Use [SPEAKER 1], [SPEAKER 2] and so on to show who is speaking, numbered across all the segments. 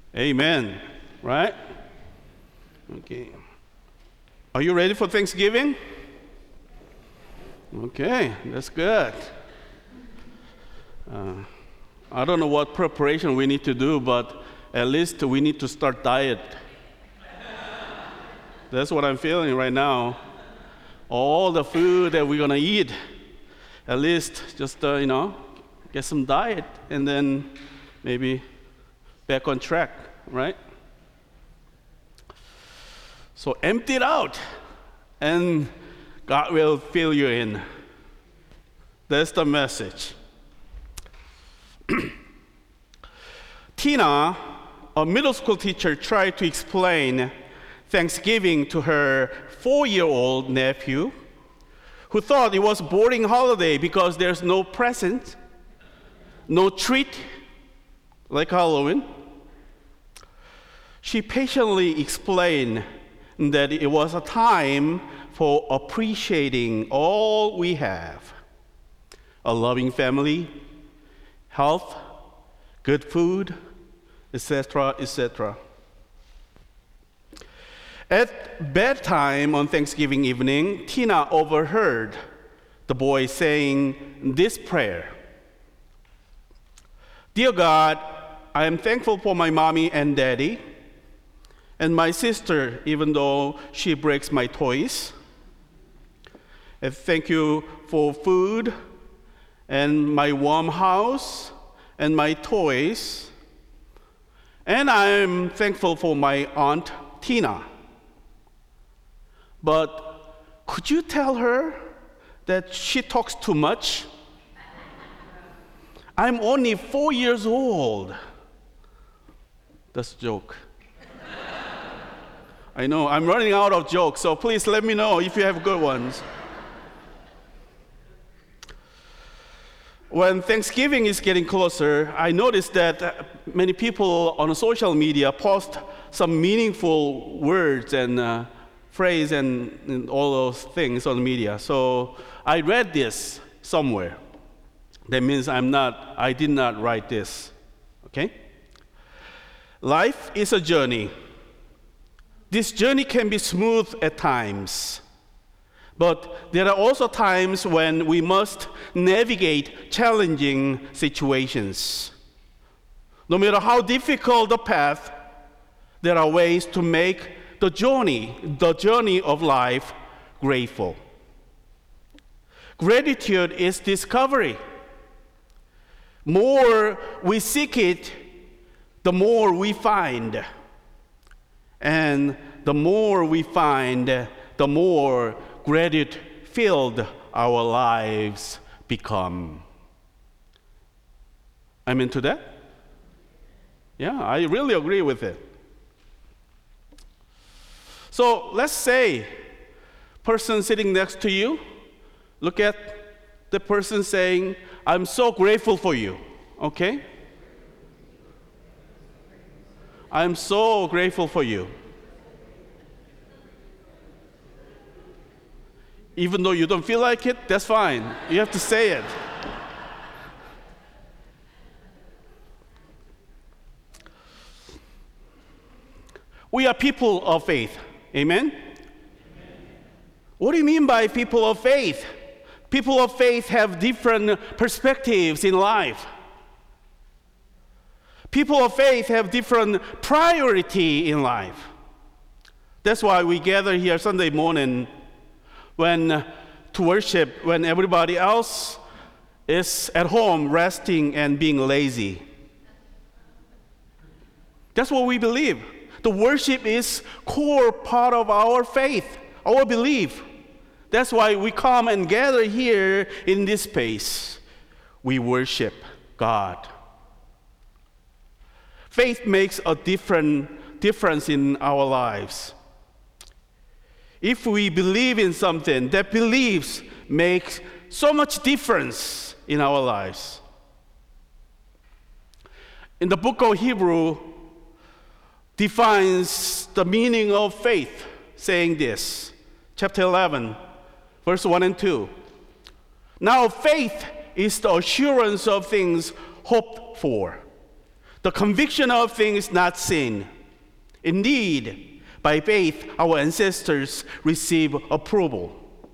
[SPEAKER 1] Amen. Right? Okay. Are you ready for Thanksgiving? Okay, that's good. I don't know what preparation we need to do, but at least we need to start diet. That's what I'm feeling right now. All the food that we're gonna eat, at least just get some diet, and then maybe back on track, right? So empty it out, and God will fill you in. That's the message. Tina, a middle school teacher, tried to explain Thanksgiving to her 4-year-old nephew, who thought it was a boring holiday because there's no present, no treat, like Halloween. She patiently explained that it was a time for appreciating all we have: a loving family, health, good food, etc., etc. At bedtime on Thanksgiving evening, Tina overheard the boy saying this prayer: "Dear God, I am thankful for my mommy and daddy, and my sister, even though she breaks my toys. And thank you for food, and my warm house, and my toys. And I'm thankful for my Aunt Tina. But could you tell her that she talks too much? I'm only 4 years old." That's a joke. I know, I'm running out of jokes, so please let me know if you have good ones. When Thanksgiving is getting closer, I noticed that many people on social media post some meaningful words and phrase and all those things on media. So I read this somewhere. That means I did not write this, okay? Life is a journey. This journey can be smooth at times, but there are also times when we must navigate challenging situations. No matter how difficult the path, there are ways to make the journey of life, grateful. Gratitude is discovery. More we seek it, the more we find. And the more we find, the more gratitude-filled our lives become. I'm into that? Yeah, I really agree with it. So let's say, person sitting next to you, look at the person saying, "I'm so grateful for you," okay? I'm so grateful for you. Even though you don't feel like it, that's fine. You have to say it. We are people of faith. Amen? What do you mean by people of faith? People of faith have different perspectives in life. People of faith have different priority in life. That's why we gather here Sunday morning to worship when everybody else is at home resting and being lazy. That's what we believe. The worship is core part of our faith, our belief. That's why we come and gather here in this space. We worship God. Faith makes a difference in our lives. If we believe in something, that beliefs make so much difference in our lives. In the book of Hebrew defines the meaning of faith, saying this, chapter 11, verse 1 and 2. Now faith is the assurance of things hoped for, the conviction of things not seen. Indeed, by faith, our ancestors received approval.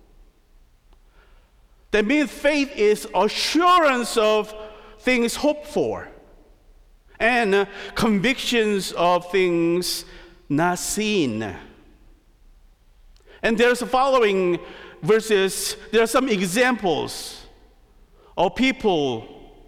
[SPEAKER 1] That means faith is assurance of things hoped for and convictions of things not seen. And there's the following verses, there are some examples of people.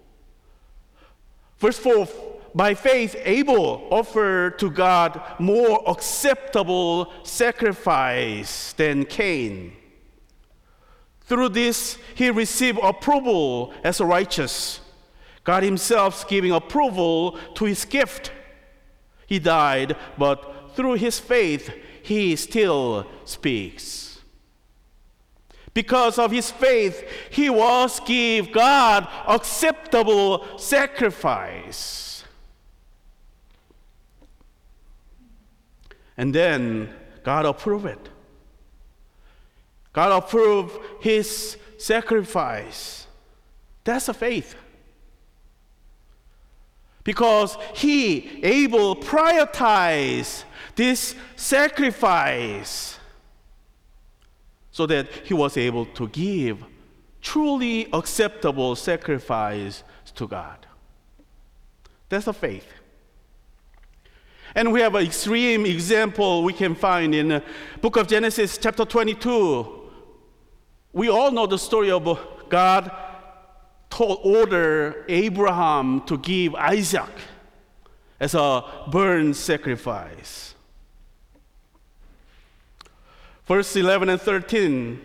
[SPEAKER 1] Verse 4, by faith, Abel offered to God more acceptable sacrifice than Cain. Through this, he received approval as righteous, God himself giving approval to his gift. He died, but through his faith, he still speaks. Because of his faith, he was give God acceptable sacrifice. And then God approved it. God approved his sacrifice. That's a faith. Because he able prioritize this sacrifice so that he was able to give truly acceptable sacrifice to God. That's a faith. And we have an extreme example we can find in the book of Genesis chapter 22. We all know the story of God order Abraham to give Isaac as a burnt sacrifice. Verse 11 and 13,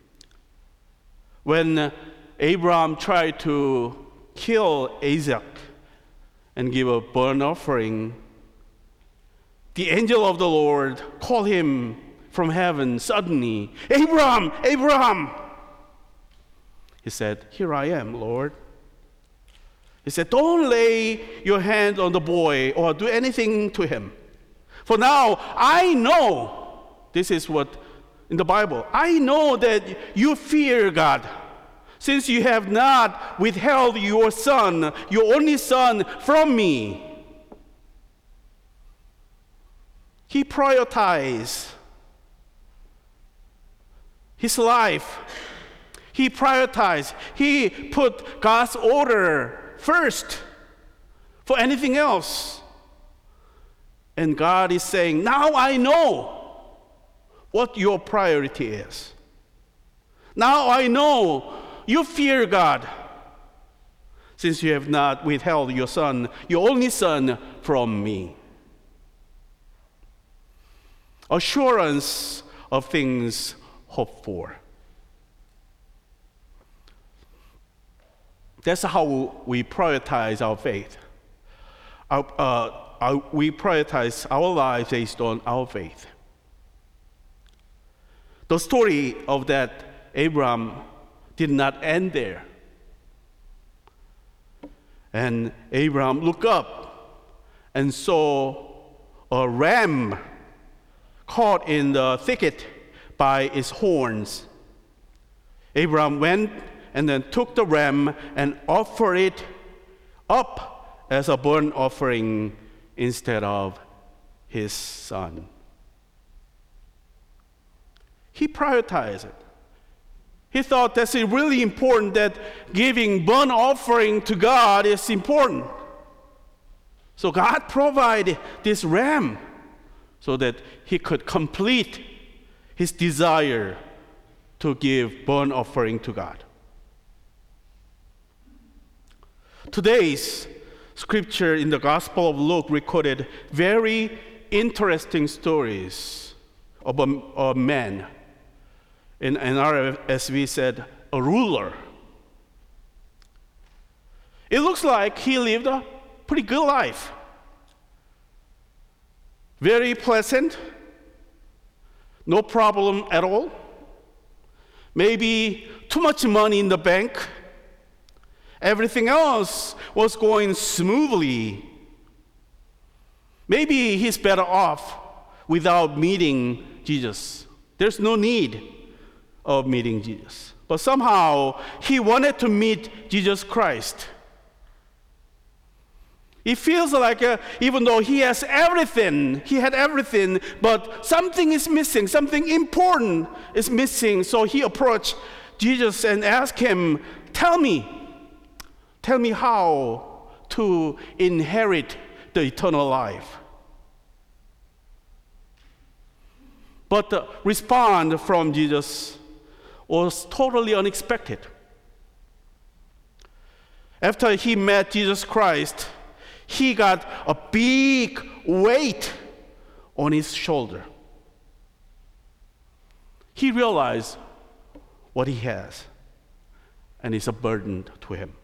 [SPEAKER 1] when Abraham tried to kill Isaac and give a burnt offering, the angel of the Lord called him from heaven suddenly, Abraham, Abraham! He said, here I am, Lord. He said, don't lay your hand on the boy or do anything to him. For now I know, this is what in the Bible, I know that you fear God, since you have not withheld your son, your only son, from me. He prioritized his life. He prioritized. He put God's order first for anything else. And God is saying, now I know what your priority is. Now I know you fear God, since you have not withheld your son, your only son, from me. Assurance of things hoped for. That's how we prioritize our faith. We prioritize our lives based on our faith. The story of that Abraham did not end there. And Abraham looked up and saw a ram caught in the thicket by its horns. Abraham went and then took the ram and offered it up as a burnt offering instead of his son. He prioritized it. He thought that's really important, that giving burnt offering to God is important. So God provided this ram so that he could complete his desire to give burnt offering to God. Today's scripture in the Gospel of Luke recorded very interesting stories of a man. In RSV said, a ruler. It looks like he lived a pretty good life. Very pleasant, no problem at all. Maybe too much money in the bank. Everything else was going smoothly. Maybe he's better off without meeting Jesus. There's no need of meeting Jesus. But somehow he wanted to meet Jesus Christ. It feels like even though he has everything, he had everything, but something is missing, something important is missing. So he approached Jesus and asked him, tell me how to inherit the eternal life. But the response from Jesus was totally unexpected. After he met Jesus Christ, he got a big weight on his shoulder. He realized what he has, and it's a burden to him.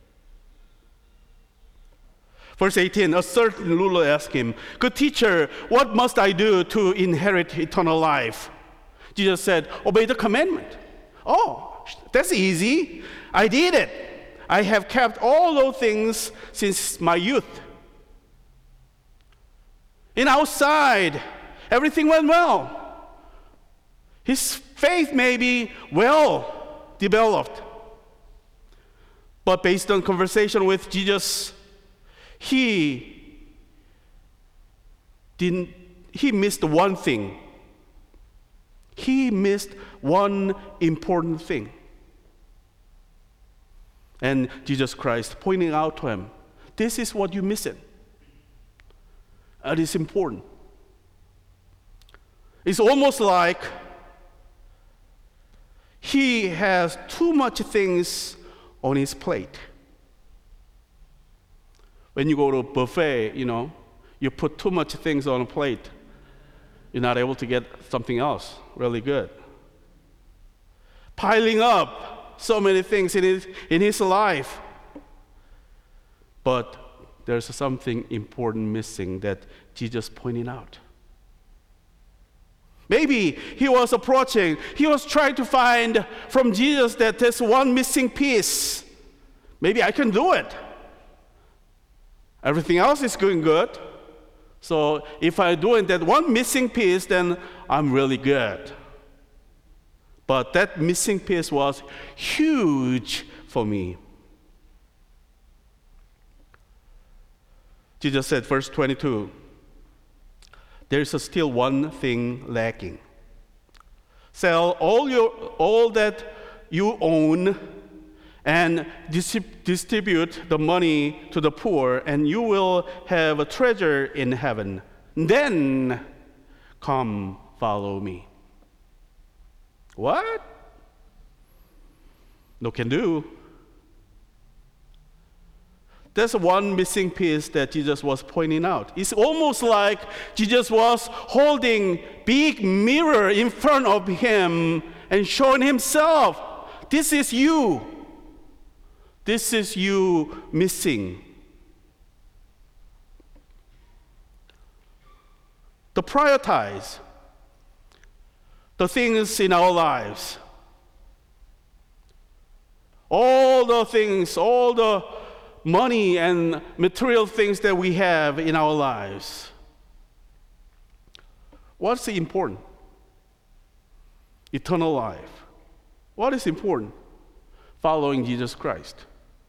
[SPEAKER 1] Verse 18, a certain ruler asked him, good teacher, what must I do to inherit eternal life? Jesus said, obey the commandment. Oh, that's easy. I did it. I have kept all those things since my youth. And outside, everything went well. His faith may be well developed. But based on conversation with Jesus, he missed one thing. He missed one important thing. And Jesus Christ pointing out to him, this is what you're missing. It is important. It's almost like he has too much things on his plate. When you go to a buffet, you put too much things on a plate, you're not able to get something else really good. Piling up so many things in his life. But there's something important missing that Jesus pointed out. Maybe he was trying to find from Jesus that there's one missing piece. Maybe I can do it. Everything else is going good. So if I do that one missing piece, then I'm really good. But that missing piece was huge for me. Jesus said, verse 22, there is still one thing lacking. Sell all that you own and distribute the money to the poor, and you will have a treasure in heaven. Then come follow me. What? No can do. That's one missing piece that Jesus was pointing out. It's almost like Jesus was holding big mirror in front of him and showing himself, this is you. This is you missing. To prioritize the things in our lives. All the things, all the money and material things that we have in our lives. What's important? Eternal life. What is important? Following Jesus Christ.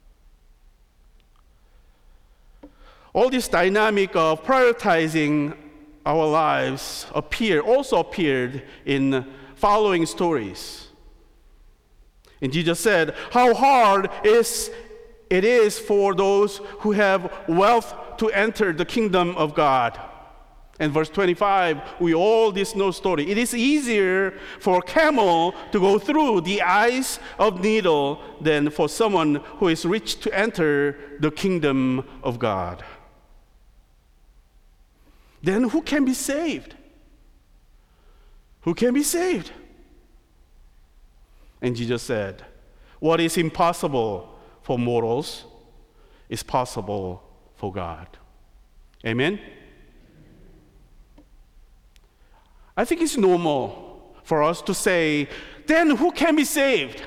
[SPEAKER 1] All this dynamic of prioritizing our lives also appeared in following stories. And Jesus said, how hard it is for those who have wealth to enter the kingdom of God. And verse 25, we all this know story. It is easier for a camel to go through the eyes of needle than for someone who is rich to enter the kingdom of God. Then who can be saved? Who can be saved? And Jesus said, what is impossible for mortals is possible for God. Amen? I think it's normal for us to say, then who can be saved?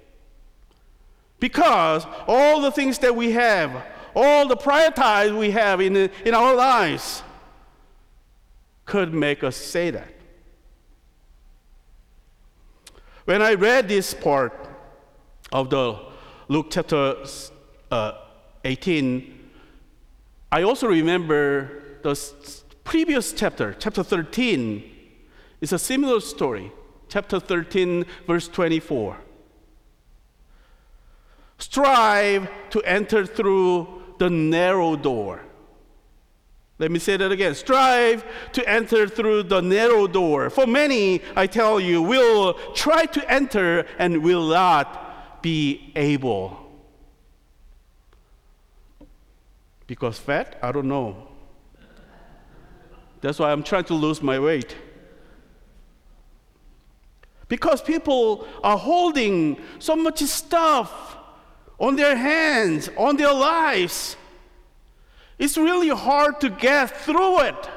[SPEAKER 1] Because all the things that we have, all the priorities we have in our lives could make us say that. When I read this part of the Luke chapter 18, I also remember the previous chapter, chapter 13. It's a similar story. Chapter 13, verse 24. Strive to enter through the narrow door. Let me say that again. Strive to enter through the narrow door. For many, I tell you, will try to enter and will not be able. Because fat? I don't know. That's why I'm trying to lose my weight. Because people are holding so much stuff on their hands, on their lives. It's really hard to get through it.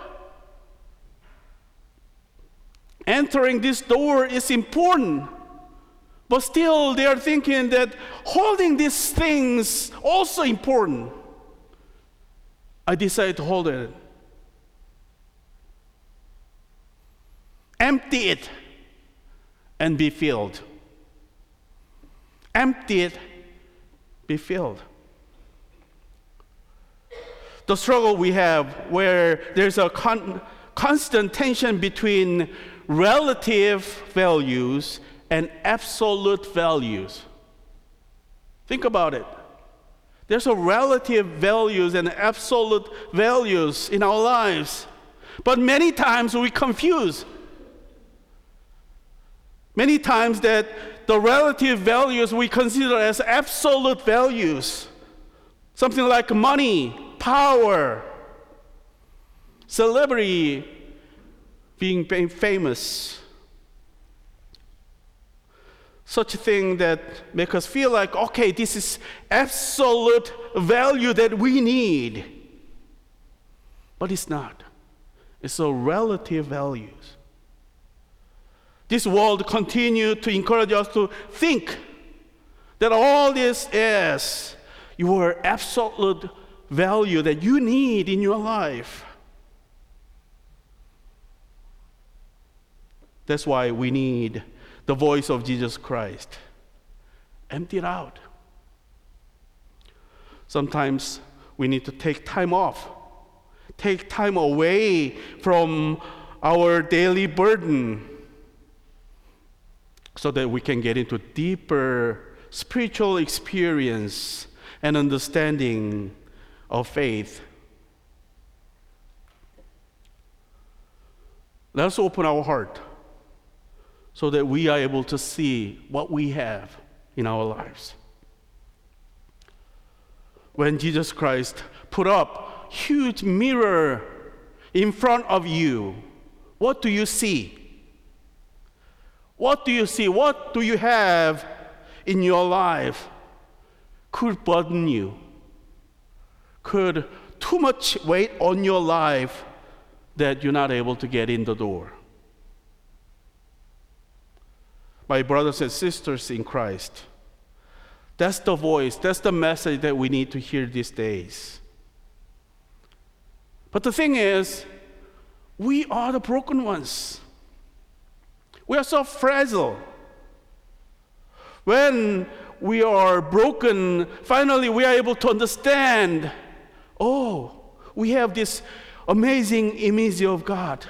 [SPEAKER 1] Entering this door is important, but still they are thinking that holding these things also important. I decided to hold it. Empty it and be filled. Empty it, be filled. The struggle we have where there's a constant tension between relative values and absolute values. Think about it. There's a relative values and absolute values in our lives. But many times we confuse. Many times that the relative values we consider as absolute values. Something like money, power, celebrity, being famous. Such a thing that make us feel like, okay, this is absolute value that we need. But it's not. It's a relative values. This world continues to encourage us to think that all this is your absolute value that you need in your life. That's why we need the voice of Jesus Christ. Empty it out. Sometimes we need to take time off, take time away from our daily burden so that we can get into deeper spiritual experience and understanding of faith. Let's open our heart so that we are able to see what we have in our lives. When Jesus Christ put up a huge mirror in front of you, what do you see? What do you see? What do you have in your life could burden you? Could too much weight on your life that you're not able to get in the door? My brothers and sisters in Christ, that's the voice, that's the message that we need to hear these days. But the thing is, we are the broken ones. We are so fragile. When we are broken, finally we are able to understand, oh, we have this amazing image of God.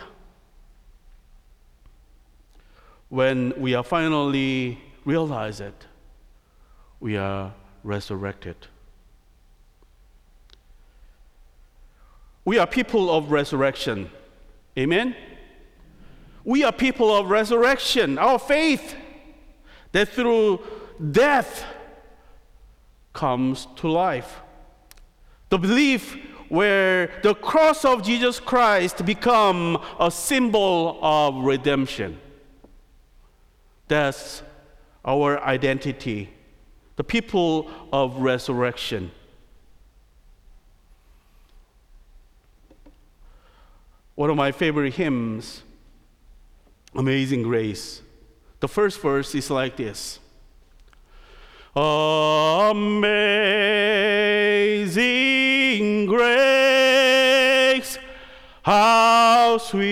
[SPEAKER 1] When we are finally realize it, we are resurrected. We are people of resurrection. Amen? We are people of resurrection. Our faith that through death comes to life. The belief where the cross of Jesus Christ become a symbol of redemption. That's our identity, the people of resurrection. One of my favorite hymns, Amazing Grace. The first verse is like this. Amazing grace, how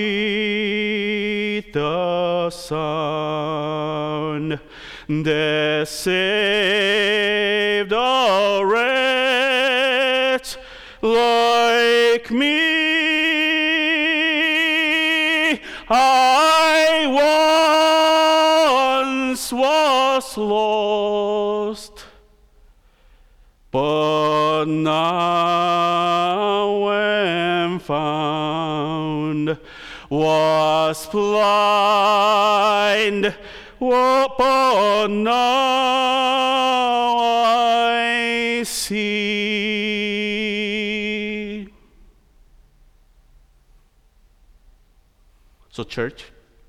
[SPEAKER 1] sweet the sound that saved a wretch like take me. I once was lost, but now am found. Was blind, but now I see. So, church,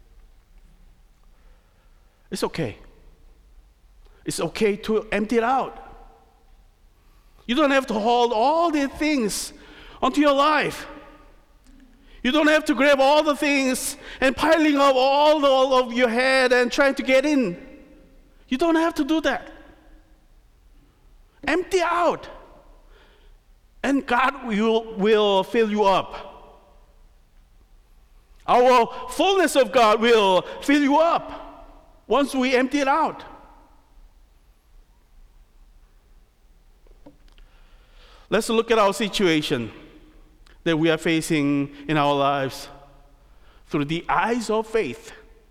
[SPEAKER 1] it's okay. It's okay to empty it out. You don't have to hold all the things onto your life. You don't have to grab all the things and piling up all of your head and trying to get in. You don't have to do that. Empty out. And God will fill you up. Our fullness of God will fill you up once we empty it out. Let's look at our situation that we are facing in our lives through the eyes of faith.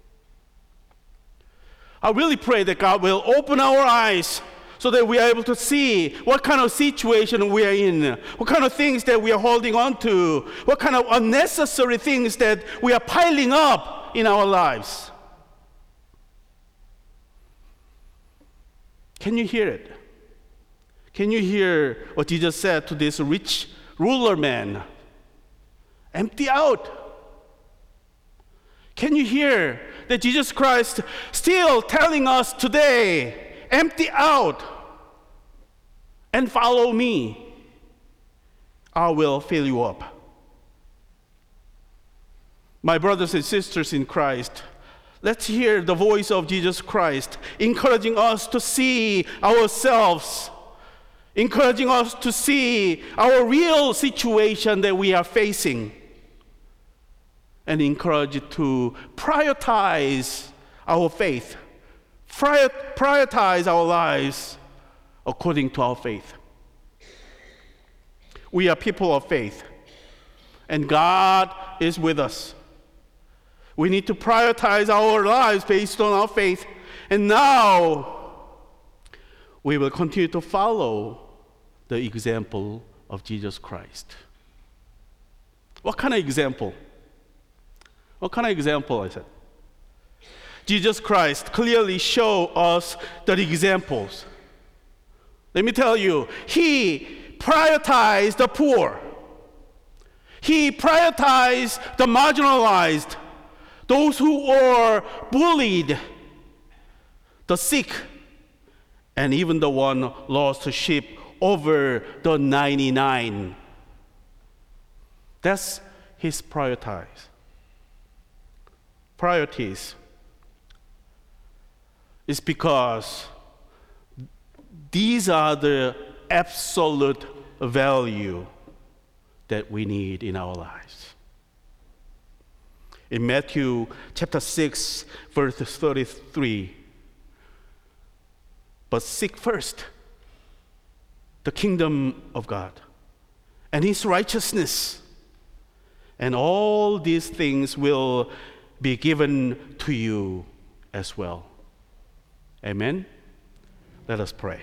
[SPEAKER 1] I really pray that God will open our eyes so that we are able to see what kind of situation we are in, what kind of things that we are holding on to, what kind of unnecessary things that we are piling up in our lives. Can you hear it? Can you hear what Jesus said to this rich ruler man? Empty out. Can you hear that Jesus Christ still telling us today, empty out and follow me. I will fill you up. My brothers and sisters in Christ, let's hear the voice of Jesus Christ encouraging us to see ourselves, encouraging us to see our real situation that we are facing, and encourage to prioritize our faith, prioritize our lives according to our faith. We are people of faith, and God is with us. We need to prioritize our lives based on our faith, and now we will continue to follow the example of Jesus Christ. What kind of example? What kind of example, I said? Jesus Christ clearly showed us the examples. Let me tell you, He prioritized the poor. He prioritized the marginalized, those who were bullied, the sick, and even the one lost sheep over the 99. That's His priorities. It's because these are the absolute value that we need in our lives. In Matthew chapter 6, verse 33, but seek first the kingdom of God and His righteousness, and all these things will be given to you as well. Amen? Let us pray.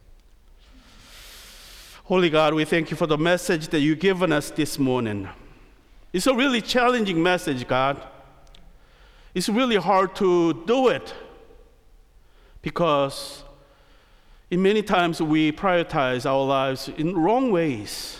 [SPEAKER 1] Holy God, we thank you for the message that you've given us this morning. It's a really challenging message, God. It's really hard to do it because in many times we prioritize our lives in wrong ways.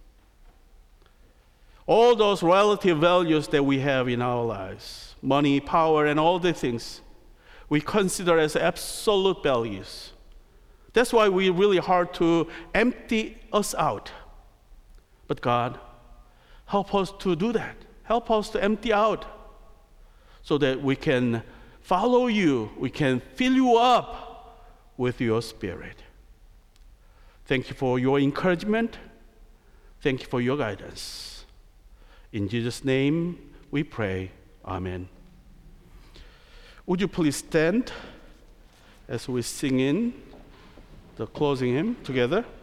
[SPEAKER 1] All those relative values that we have in our lives, money, power, and all the things, we consider as absolute values. That's why we're really hard to empty us out. But God, help us to do that. Help us to empty out so that we can follow you, we can fill you up with your Spirit. Thank you for your encouragement. Thank you for your guidance. In Jesus' name we pray. Amen. Would you please stand as we sing in the closing hymn together?